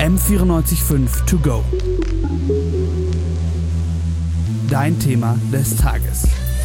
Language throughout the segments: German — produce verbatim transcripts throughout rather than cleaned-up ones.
M vierundneunzig Komma fünf To Go. Dein Thema des Tages.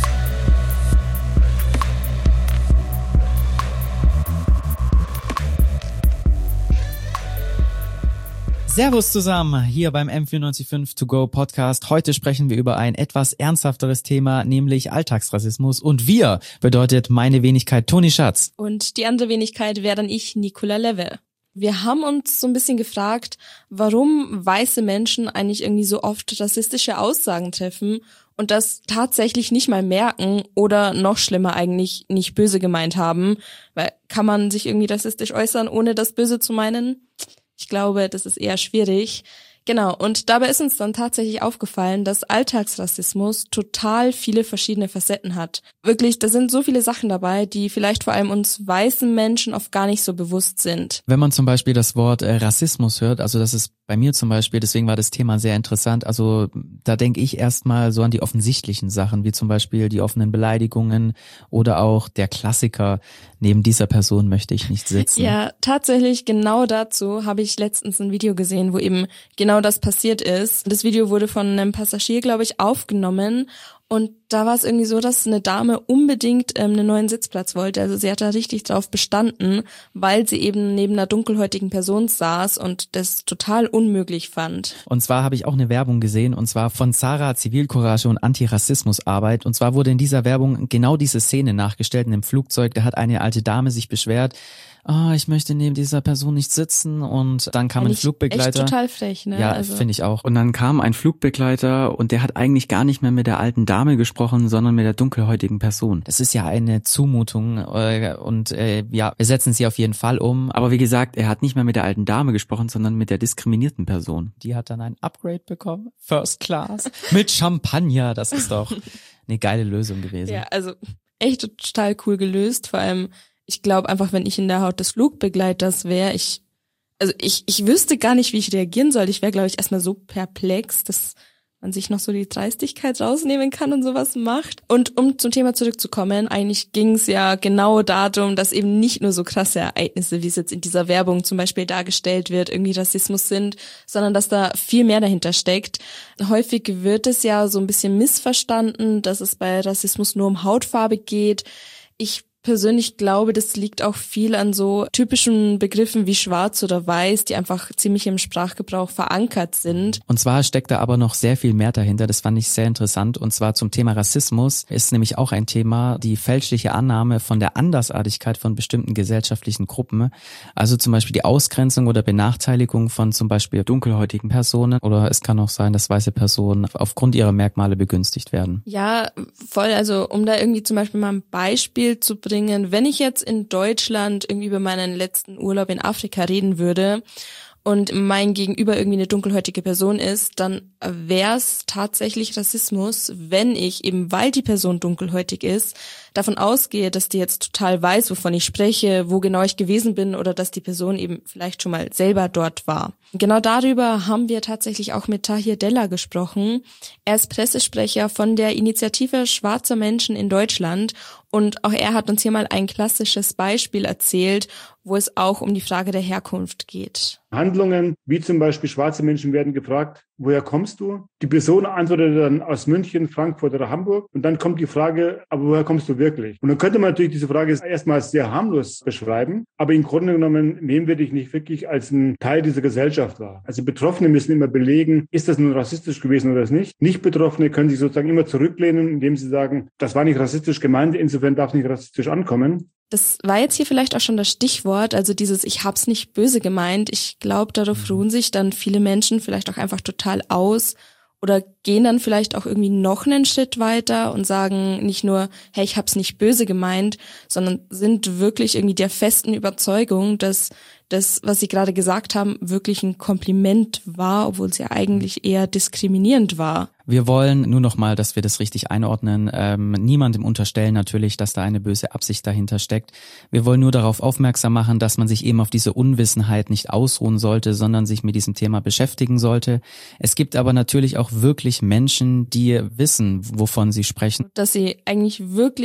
Servus zusammen, hier beim M vierundneunzig Komma fünf To Go Podcast. Heute sprechen wir über ein etwas ernsthafteres Thema, nämlich Alltagsrassismus. Und wir bedeutet meine Wenigkeit Toni Schatz. Und die andere Wenigkeit wäre dann ich, Nicola Lewe. Wir haben uns so ein bisschen gefragt, warum weiße Menschen eigentlich irgendwie so oft rassistische Aussagen treffen und das tatsächlich nicht mal merken oder noch schlimmer eigentlich nicht böse gemeint haben. Weil kann man sich irgendwie rassistisch äußern, ohne das Böse zu meinen? Ich glaube, das ist eher schwierig. Genau, und dabei ist uns dann tatsächlich aufgefallen, dass Alltagsrassismus total viele verschiedene Facetten hat. Wirklich, da sind so viele Sachen dabei, die vielleicht vor allem uns weißen Menschen oft gar nicht so bewusst sind. Wenn man zum Beispiel das Wort äh, Rassismus hört, also das ist bei mir zum Beispiel, deswegen war das Thema sehr interessant, also da denke ich erstmal so an die offensichtlichen Sachen, wie zum Beispiel die offenen Beleidigungen oder auch der Klassiker, neben dieser Person möchte ich nicht sitzen. Ja, tatsächlich genau dazu habe ich letztens ein Video gesehen, wo eben genau das passiert ist. Das Video wurde von einem Passagier, glaube ich, aufgenommen und da war es irgendwie so, dass eine Dame unbedingt ähm, einen neuen Sitzplatz wollte. Also sie hat da richtig drauf bestanden, weil sie eben neben einer dunkelhäutigen Person saß und das total unmöglich fand. Und zwar habe ich auch eine Werbung gesehen, und zwar von Zara Zivilcourage und Antirassismusarbeit. Und zwar wurde in dieser Werbung genau diese Szene nachgestellt in einem Flugzeug. Da hat eine alte Dame sich beschwert, ah, ich möchte neben dieser Person nicht sitzen, und dann kam Eigentlich ein Flugbegleiter. Echt total frech, ne? Ja, also. finde ich auch. Und dann kam ein Flugbegleiter und der hat eigentlich gar nicht mehr mit der alten Dame gesprochen, sondern mit der dunkelhäutigen Person. Das ist ja eine Zumutung äh, und äh, ja, wir setzen sie auf jeden Fall um. Aber wie gesagt, er hat nicht mehr mit der alten Dame gesprochen, sondern mit der diskriminierten Person. Die hat dann ein Upgrade bekommen, First Class, mit Champagner. Das ist doch eine geile Lösung gewesen. Ja, also echt total cool gelöst, vor allem ich glaube einfach, wenn ich in der Haut des Flugbegleiters wäre, ich, also ich, ich wüsste gar nicht, wie ich reagieren soll. Ich wäre, glaube ich, erstmal so perplex, dass man sich noch so die Dreistigkeit rausnehmen kann und sowas macht. Und um zum Thema zurückzukommen, eigentlich ging es ja genau darum, dass eben nicht nur so krasse Ereignisse, wie es jetzt in dieser Werbung zum Beispiel dargestellt wird, irgendwie Rassismus sind, sondern dass da viel mehr dahinter steckt. Häufig wird es ja so ein bisschen missverstanden, dass es bei Rassismus nur um Hautfarbe geht. Ich persönlich glaube, das liegt auch viel an so typischen Begriffen wie schwarz oder weiß, die einfach ziemlich im Sprachgebrauch verankert sind. Und zwar steckt da aber noch sehr viel mehr dahinter, das fand ich sehr interessant, und zwar zum Thema Rassismus ist nämlich auch ein Thema die fälschliche Annahme von der Andersartigkeit von bestimmten gesellschaftlichen Gruppen, also zum Beispiel die Ausgrenzung oder Benachteiligung von zum Beispiel dunkelhäutigen Personen, oder es kann auch sein, dass weiße Personen aufgrund ihrer Merkmale begünstigt werden. Ja, voll, also um da irgendwie zum Beispiel mal ein Beispiel zu bringen, wenn ich jetzt in Deutschland irgendwie über meinen letzten Urlaub in Afrika reden würde und mein Gegenüber irgendwie eine dunkelhäutige Person ist, dann wäre es tatsächlich Rassismus, wenn ich eben, weil die Person dunkelhäutig ist, davon ausgehe, dass die jetzt total weiß, wovon ich spreche, wo genau ich gewesen bin oder dass die Person eben vielleicht schon mal selber dort war. Genau darüber haben wir tatsächlich auch mit Tahir Della gesprochen. Er ist Pressesprecher von der Initiative Schwarzer Menschen in Deutschland und auch er hat uns hier mal ein klassisches Beispiel erzählt, wo es auch um die Frage der Herkunft geht. Handlungen, wie zum Beispiel schwarze Menschen werden gefragt, woher kommst du? Die Person antwortet dann aus München, Frankfurt oder Hamburg. Und dann kommt die Frage, aber woher kommst du wirklich? Und dann könnte man natürlich diese Frage erstmal sehr harmlos beschreiben. Aber im Grunde genommen nehmen wir dich nicht wirklich als ein Teil dieser Gesellschaft wahr. Also Betroffene müssen immer belegen, ist das nun rassistisch gewesen oder ist nicht. Nicht-Betroffene können sich sozusagen immer zurücklehnen, indem sie sagen, das war nicht rassistisch gemeint, insofern darf es nicht rassistisch ankommen. Das war jetzt hier vielleicht auch schon das Stichwort, also dieses ich hab's nicht böse gemeint. Ich glaube, darauf ruhen sich dann viele Menschen vielleicht auch einfach total aus oder gehen dann vielleicht auch irgendwie noch einen Schritt weiter und sagen nicht nur, hey, ich hab's nicht böse gemeint, sondern sind wirklich irgendwie der festen Überzeugung, dass das, was sie gerade gesagt haben, wirklich ein Kompliment war, obwohl es ja eigentlich eher diskriminierend war. Wir wollen nur noch mal, dass wir das richtig einordnen, ähm, niemandem unterstellen natürlich, dass da eine böse Absicht dahinter steckt. Wir wollen nur darauf aufmerksam machen, dass man sich eben auf diese Unwissenheit nicht ausruhen sollte, sondern sich mit diesem Thema beschäftigen sollte. Es gibt aber natürlich auch wirklich Menschen, die wissen, wovon sie sprechen. Dass sie eigentlich wirklich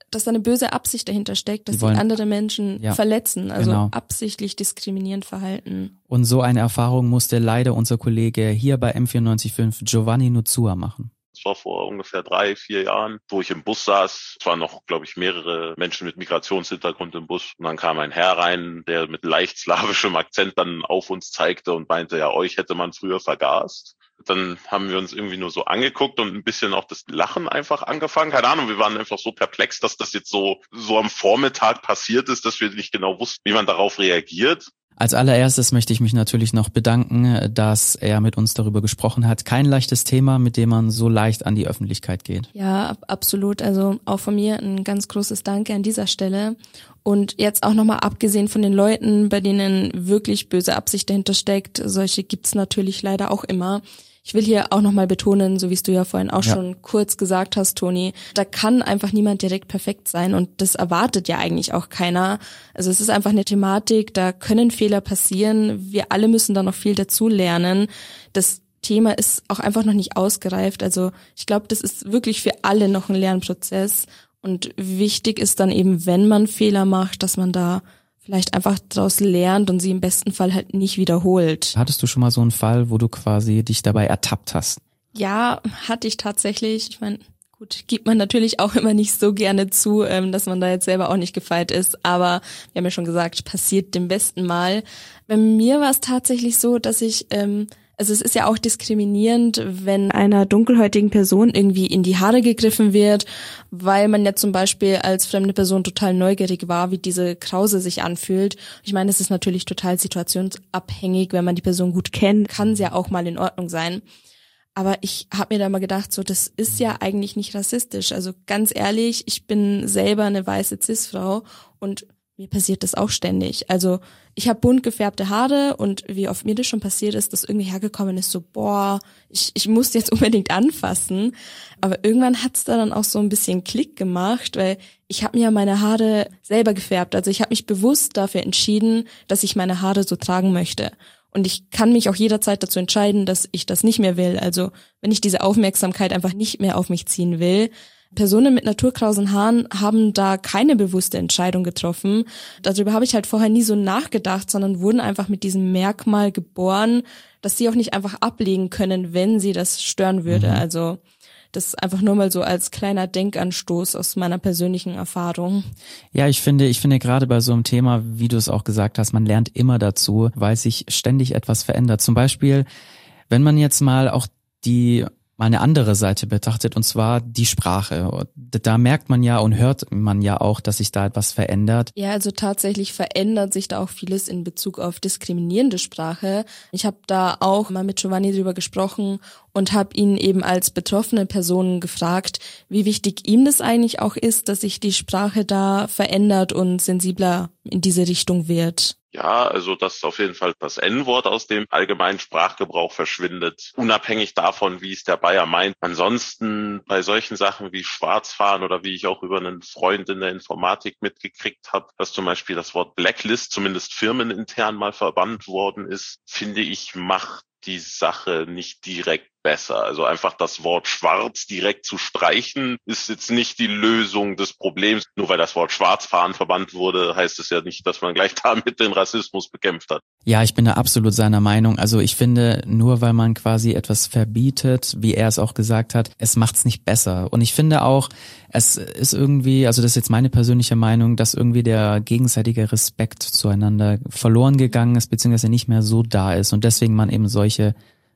dass da eine böse Absicht dahinter steckt, dass die wollen, sie andere Menschen ja, verletzen, also genau. absichtlich diskriminierend verhalten. Und so eine Erfahrung musste leider unser Kollege hier bei M vierundneunzig Komma fünf Giovanni Nuzua machen. Das war vor ungefähr drei, vier Jahren, wo ich im Bus saß. Es waren noch, glaube ich, mehrere Menschen mit Migrationshintergrund im Bus. Und dann kam ein Herr rein, der mit leicht slawischem Akzent dann auf uns zeigte und meinte, ja, euch hätte man früher vergast. Dann haben wir uns irgendwie nur so angeguckt und ein bisschen auch das Lachen einfach angefangen. Keine Ahnung, wir waren einfach so perplex, dass das jetzt so, so am Vormittag passiert ist, dass wir nicht genau wussten, wie man darauf reagiert. Als allererstes möchte ich mich natürlich noch bedanken, dass er mit uns darüber gesprochen hat. Kein leichtes Thema, mit dem man so leicht an die Öffentlichkeit geht. Ja, absolut. Also auch von mir ein ganz großes Danke an dieser Stelle. Und jetzt auch nochmal abgesehen von den Leuten, bei denen wirklich böse Absicht dahinter steckt, solche gibt's natürlich leider auch immer. Ich will hier auch nochmal betonen, so wie es du ja vorhin auch ja. schon kurz gesagt hast, Toni, da kann einfach niemand direkt perfekt sein und das erwartet ja eigentlich auch keiner. Also es ist einfach eine Thematik, da können Fehler passieren, wir alle müssen da noch viel dazu lernen. Das Thema ist auch einfach noch nicht ausgereift, also ich glaube, das ist wirklich für alle noch ein Lernprozess und wichtig ist dann eben, wenn man Fehler macht, dass man da vielleicht einfach daraus lernt und sie im besten Fall halt nicht wiederholt. Hattest du schon mal so einen Fall, wo du quasi dich dabei ertappt hast? Ja, hatte ich tatsächlich. Ich meine, gut, gibt man natürlich auch immer nicht so gerne zu, dass man da jetzt selber auch nicht gefeit ist. Aber wir haben ja schon gesagt, passiert dem besten Mal. Bei mir war es tatsächlich so, dass ich... ähm, Also es ist ja auch diskriminierend, wenn einer dunkelhäutigen Person irgendwie in die Haare gegriffen wird, weil man ja zum Beispiel als fremde Person total neugierig war, wie diese Krause sich anfühlt. Ich meine, es ist natürlich total situationsabhängig, wenn man die Person gut kennt, kann es ja auch mal in Ordnung sein. Aber ich habe mir da mal gedacht, so das ist ja eigentlich nicht rassistisch. Also ganz ehrlich, ich bin selber eine weiße Cis-Frau und mir passiert das auch ständig. Also ich habe bunt gefärbte Haare und wie oft mir das schon passiert ist, dass irgendwie hergekommen ist, so boah, ich, ich muss jetzt unbedingt anfassen. Aber irgendwann hat's da dann auch so ein bisschen Klick gemacht, weil ich habe mir meine Haare selber gefärbt. Also ich habe mich bewusst dafür entschieden, dass ich meine Haare so tragen möchte. Und ich kann mich auch jederzeit dazu entscheiden, dass ich das nicht mehr will. Also wenn ich diese Aufmerksamkeit einfach nicht mehr auf mich ziehen will. Personen mit naturkrausen Haaren haben da keine bewusste Entscheidung getroffen. Darüber habe ich halt vorher nie so nachgedacht, sondern wurden einfach mit diesem Merkmal geboren, dass sie auch nicht einfach ablegen können, wenn sie das stören würde. Mhm. Also das einfach nur mal so als kleiner Denkanstoß aus meiner persönlichen Erfahrung. Ja, ich finde, ich finde gerade bei so einem Thema, wie du es auch gesagt hast, man lernt immer dazu, weil sich ständig etwas verändert. Zum Beispiel, wenn man jetzt mal auch die mal eine andere Seite betrachtet, und zwar die Sprache. Da merkt man ja und hört man ja auch, dass sich da etwas verändert. Ja, also tatsächlich verändert sich da auch vieles in Bezug auf diskriminierende Sprache. Ich habe da auch mal mit Giovanni drüber gesprochen und habe ihn eben als betroffene Person gefragt, wie wichtig ihm das eigentlich auch ist, dass sich die Sprache da verändert und sensibler in diese Richtung wird. Ja, also dass auf jeden Fall das En-Wort aus dem allgemeinen Sprachgebrauch verschwindet, unabhängig davon, wie es der Bayer meint. Ansonsten bei solchen Sachen wie Schwarzfahren oder wie ich auch über einen Freund in der Informatik mitgekriegt habe, dass zum Beispiel das Wort Blacklist zumindest firmenintern mal verbannt worden ist, finde ich, macht die Sache nicht direkt besser. Also einfach das Wort schwarz direkt zu streichen, ist jetzt nicht die Lösung des Problems. Nur weil das Wort Schwarzfahren verbannt wurde, heißt es ja nicht, dass man gleich damit den Rassismus bekämpft hat. Ja, ich bin da absolut seiner Meinung. Also ich finde, nur weil man quasi etwas verbietet, wie er es auch gesagt hat, es macht's nicht besser. Und ich finde auch, es ist irgendwie, also das ist jetzt meine persönliche Meinung, dass irgendwie der gegenseitige Respekt zueinander verloren gegangen ist, beziehungsweise nicht mehr so da ist. Und deswegen man eben solche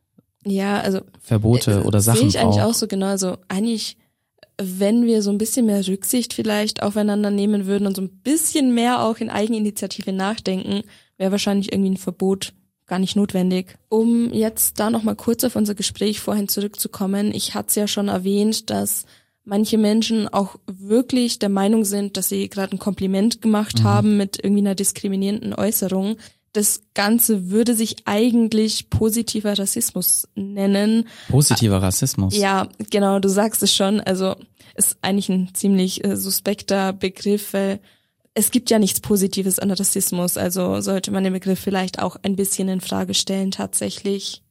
Ja, also Verbote äh, oder Sachen sehe ich eigentlich braucht. auch so genau. Also eigentlich, wenn wir so ein bisschen mehr Rücksicht vielleicht aufeinander nehmen würden und so ein bisschen mehr auch in Eigeninitiative nachdenken, wäre wahrscheinlich irgendwie ein Verbot gar nicht notwendig. Um jetzt da nochmal kurz auf unser Gespräch vorhin zurückzukommen, ich hatte es ja schon erwähnt, dass manche Menschen auch wirklich der Meinung sind, dass sie gerade ein Kompliment gemacht mhm. haben mit irgendwie einer diskriminierenden Äußerung. Das Ganze würde sich eigentlich positiver Rassismus nennen. Positiver Rassismus? Ja, genau, du sagst es schon. Also ist eigentlich ein ziemlich äh, suspekter Begriff, weil es gibt ja nichts Positives an Rassismus. Also sollte man den Begriff vielleicht auch ein bisschen in Frage stellen tatsächlich.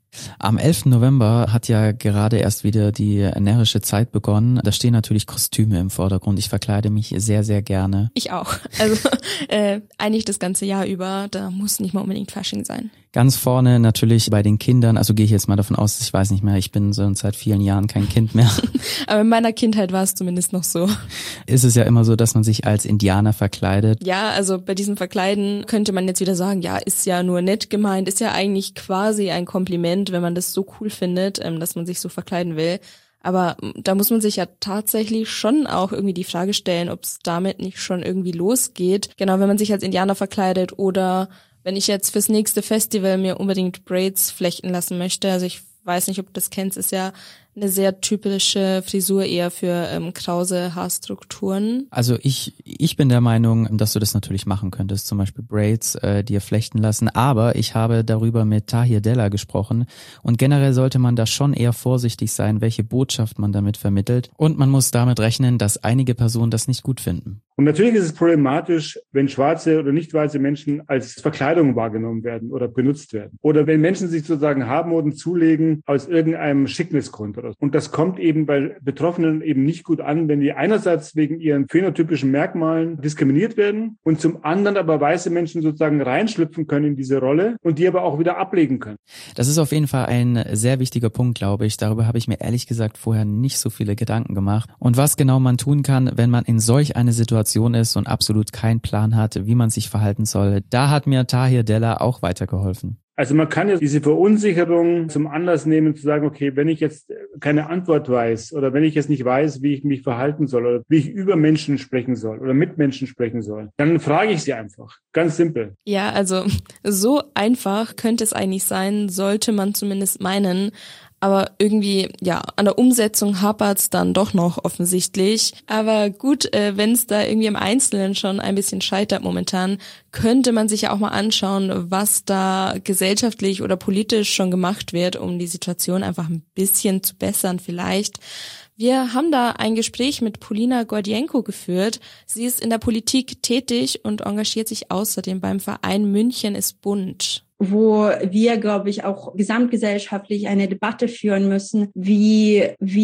Am elften November hat ja gerade erst wieder die närrische Zeit begonnen. Da stehen natürlich Kostüme im Vordergrund. Ich verkleide mich sehr, sehr gerne. Ich auch. Also äh, eigentlich das ganze Jahr über. Da muss nicht mal unbedingt Fasching sein. Ganz vorne natürlich bei den Kindern, also gehe ich jetzt mal davon aus, ich weiß nicht mehr, ich bin so seit vielen Jahren kein Kind mehr. Aber in meiner Kindheit war es zumindest noch so. Ist es ja immer so, dass man sich als Indianer verkleidet. Ja, also bei diesem Verkleiden könnte man jetzt wieder sagen, ja, ist ja nur nett gemeint, ist ja eigentlich quasi ein Kompliment, wenn man das so cool findet, dass man sich so verkleiden will. Aber da muss man sich ja tatsächlich schon auch irgendwie die Frage stellen, ob es damit nicht schon irgendwie losgeht. Genau, wenn man sich als Indianer verkleidet oder wenn ich jetzt fürs nächste Festival mir unbedingt Braids flechten lassen möchte, also ich weiß nicht, ob du das kennst, ist ja eine sehr typische Frisur eher für ähm, krause Haarstrukturen. Also ich ich bin der Meinung, dass du das natürlich machen könntest, zum Beispiel Braids äh, dir flechten lassen, aber ich habe darüber mit Tahir Della gesprochen und generell sollte man da schon eher vorsichtig sein, welche Botschaft man damit vermittelt und man muss damit rechnen, dass einige Personen das nicht gut finden. Und natürlich ist es problematisch, wenn schwarze oder nicht weiße Menschen als Verkleidung wahrgenommen werden oder benutzt werden. Oder wenn Menschen sich sozusagen Haarmoden zulegen aus irgendeinem Schicknisgrund. Und das kommt eben bei Betroffenen eben nicht gut an, wenn die einerseits wegen ihren phänotypischen Merkmalen diskriminiert werden und zum anderen aber weiße Menschen sozusagen reinschlüpfen können in diese Rolle und die aber auch wieder ablegen können. Das ist auf jeden Fall ein sehr wichtiger Punkt, glaube ich. Darüber habe ich mir ehrlich gesagt vorher nicht so viele Gedanken gemacht. Und was genau man tun kann, wenn man in solch eine Situation ist und absolut keinen Plan hat, wie man sich verhalten soll, da hat mir Tahir Della auch weitergeholfen. Also man kann ja diese Verunsicherung zum Anlass nehmen, zu sagen, okay, wenn ich jetzt keine Antwort weiß oder wenn ich jetzt nicht weiß, wie ich mich verhalten soll oder wie ich über Menschen sprechen soll oder mit Menschen sprechen soll, dann frage ich sie einfach. Ganz simpel. Ja, also so einfach könnte es eigentlich sein, sollte man zumindest meinen. Aber irgendwie, ja, an der Umsetzung hapert's dann doch noch offensichtlich. Aber gut, äh, wenn es da irgendwie im Einzelnen schon ein bisschen scheitert momentan, könnte man sich ja auch mal anschauen, was da gesellschaftlich oder politisch schon gemacht wird, um die Situation einfach ein bisschen zu bessern vielleicht. Wir haben da ein Gespräch mit Polina Gordienko geführt. Sie ist in der Politik tätig und engagiert sich außerdem beim Verein München ist bunt. Wo wir, glaube ich, auch gesamtgesellschaftlich eine Debatte führen müssen, wie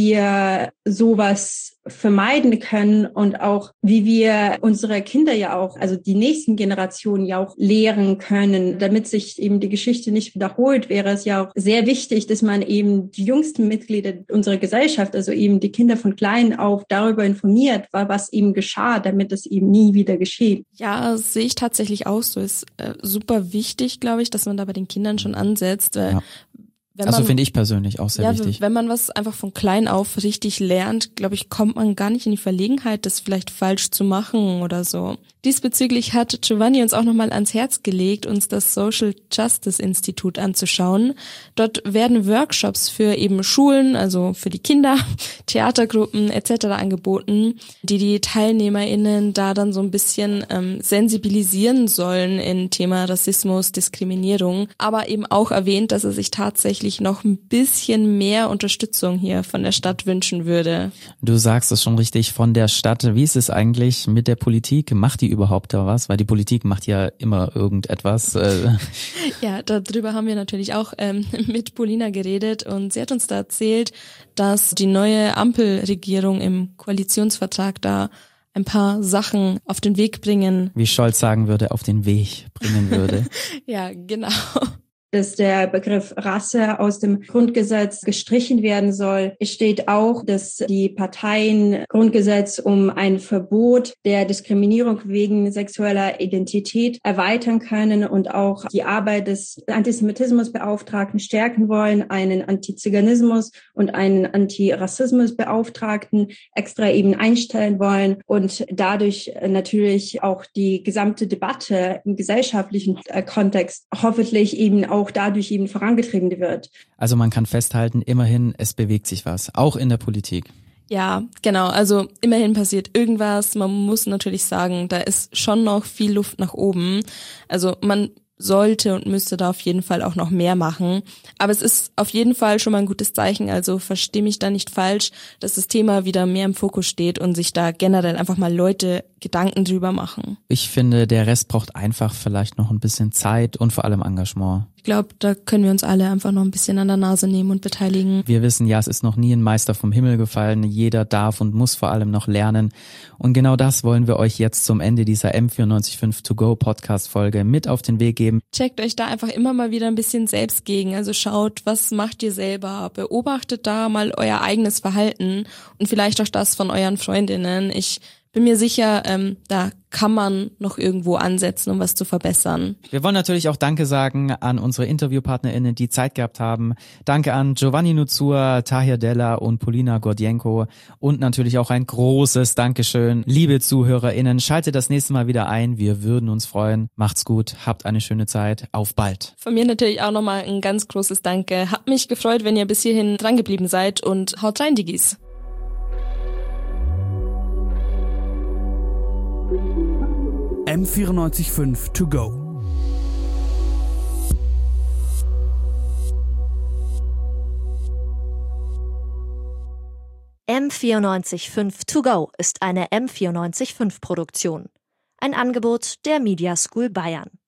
wir sowas vermeiden können und auch wie wir unsere Kinder ja auch, also die nächsten Generationen ja auch lehren können, damit sich eben die Geschichte nicht wiederholt, wäre es ja auch sehr wichtig, dass man eben die jüngsten Mitglieder unserer Gesellschaft, also eben die Kinder von klein auf, darüber informiert, was eben geschah, damit es eben nie wieder geschieht. Ja, sehe ich tatsächlich auch so. Ist äh, super wichtig, glaube ich, dass man da bei den Kindern schon ansetzt. Äh, ja. Wenn also man, finde ich persönlich auch sehr ja, wichtig. Wenn man was einfach von klein auf richtig lernt, glaube ich, kommt man gar nicht in die Verlegenheit, das vielleicht falsch zu machen oder so. Diesbezüglich hat Giovanni uns auch nochmal ans Herz gelegt, uns das Social Justice Institut anzuschauen. Dort werden Workshops für eben Schulen, also für die Kinder, Theatergruppen et cetera angeboten, die die TeilnehmerInnen da dann so ein bisschen ähm, sensibilisieren sollen in Thema Rassismus, Diskriminierung, aber eben auch erwähnt, dass er sich tatsächlich noch ein bisschen mehr Unterstützung hier von der Stadt wünschen würde. Du sagst es schon richtig, von der Stadt. Wie ist es eigentlich mit der Politik? Macht die überhaupt da was? Weil die Politik macht ja immer irgendetwas. Ja, darüber haben wir natürlich auch ähm, mit Polina geredet und sie hat uns da erzählt, dass die neue Ampelregierung im Koalitionsvertrag da ein paar Sachen auf den Weg bringen. Wie Scholz sagen würde, auf den Weg bringen würde. Ja, genau. Dass der Begriff Rasse aus dem Grundgesetz gestrichen werden soll. Es steht auch, dass die Parteien Grundgesetz um ein Verbot der Diskriminierung wegen sexueller Identität erweitern können und auch die Arbeit des Antisemitismusbeauftragten stärken wollen, einen Antiziganismus und einen Antirassismusbeauftragten extra eben einstellen wollen und dadurch natürlich auch die gesamte Debatte im gesellschaftlichen Kontext hoffentlich eben auch auch dadurch eben vorangetrieben wird. Also man kann festhalten, immerhin, es bewegt sich was, auch in der Politik. Ja, genau. Also immerhin passiert irgendwas. Man muss natürlich sagen, da ist schon noch viel Luft nach oben. Also man sollte und müsste da auf jeden Fall auch noch mehr machen. Aber es ist auf jeden Fall schon mal ein gutes Zeichen. Also verstehe mich da nicht falsch, dass das Thema wieder mehr im Fokus steht und sich da generell einfach mal Leute Gedanken drüber machen. Ich finde, der Rest braucht einfach vielleicht noch ein bisschen Zeit und vor allem Engagement. glaube, da können wir uns alle einfach noch ein bisschen an der Nase nehmen und beteiligen. Wir wissen ja, es ist noch nie ein Meister vom Himmel gefallen. Jeder darf und muss vor allem noch lernen. Und genau das wollen wir euch jetzt zum Ende dieser M vierundneunzig Komma fünf To Go Podcast Folge mit auf den Weg geben. Checkt euch da einfach immer mal wieder ein bisschen selbst gegen. Also schaut, was macht ihr selber? Beobachtet da mal euer eigenes Verhalten und vielleicht auch das von euren Freundinnen. Ich bin mir sicher, ähm, da kann man noch irgendwo ansetzen, um was zu verbessern. Wir wollen natürlich auch Danke sagen an unsere InterviewpartnerInnen, die Zeit gehabt haben. Danke an Giovanni Nuzur, Tahir Della und Polina Gordienko und natürlich auch ein großes Dankeschön. Liebe ZuhörerInnen, schaltet das nächste Mal wieder ein. Wir würden uns freuen. Macht's gut, habt eine schöne Zeit. Auf bald. Von mir natürlich auch nochmal ein ganz großes Danke. Hat mich gefreut, wenn ihr bis hierhin drangeblieben seid und haut rein, Diggis. M vierundneunzig Komma fünf To Go. M vierundneunzig Komma fünf To Go ist eine M vierundneunzig Komma fünf Produktion. Ein Angebot der Media School Bayern.